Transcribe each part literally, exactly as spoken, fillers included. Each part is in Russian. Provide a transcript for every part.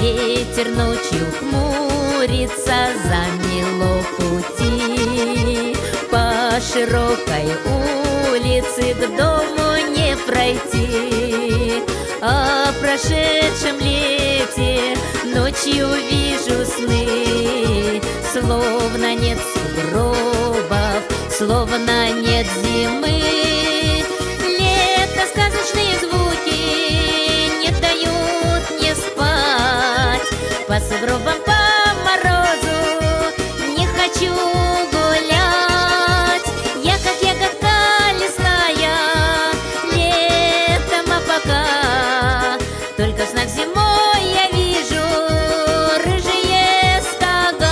Ветер ночью хмурится, замело пути. По широкой улице к дому не пройти. О прошедшем лете ночью вижу сны. Словно нет сугробов, словно нет зимы. Лето, сказочные звуки не дают мне спать. По сугробам, по морозу не хочу гулять. Я как ягодка лесная, летом, а пока только в снах зимой я вижу рыжие стога.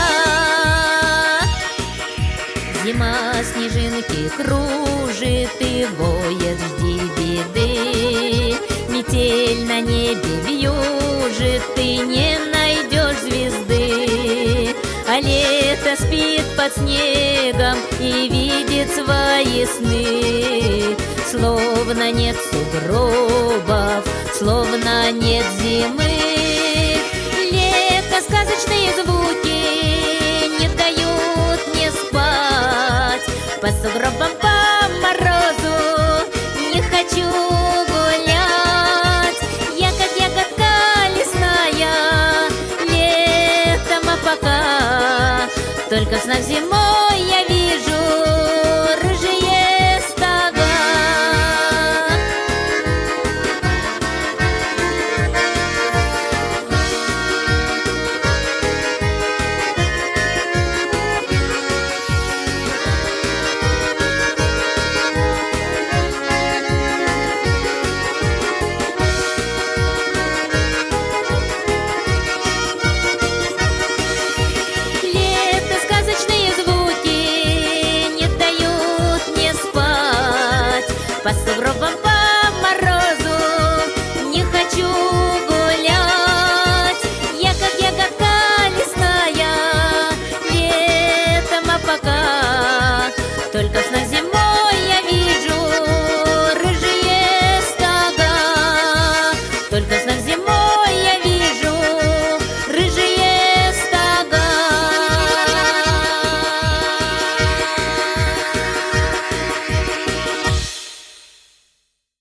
Зима снежинки кружит и воет, жди беды. Метель на небе вьюжит, ты не найдешь звезды. А лето спит под снегом и видит свои сны. Словно нет сугробов, словно нет зимы. Лето, сказочные звуки не дают мне спать. По сугробам, по морозу не хочу гулять. Я как ягодка лесная, летом, а пока только в снах зимой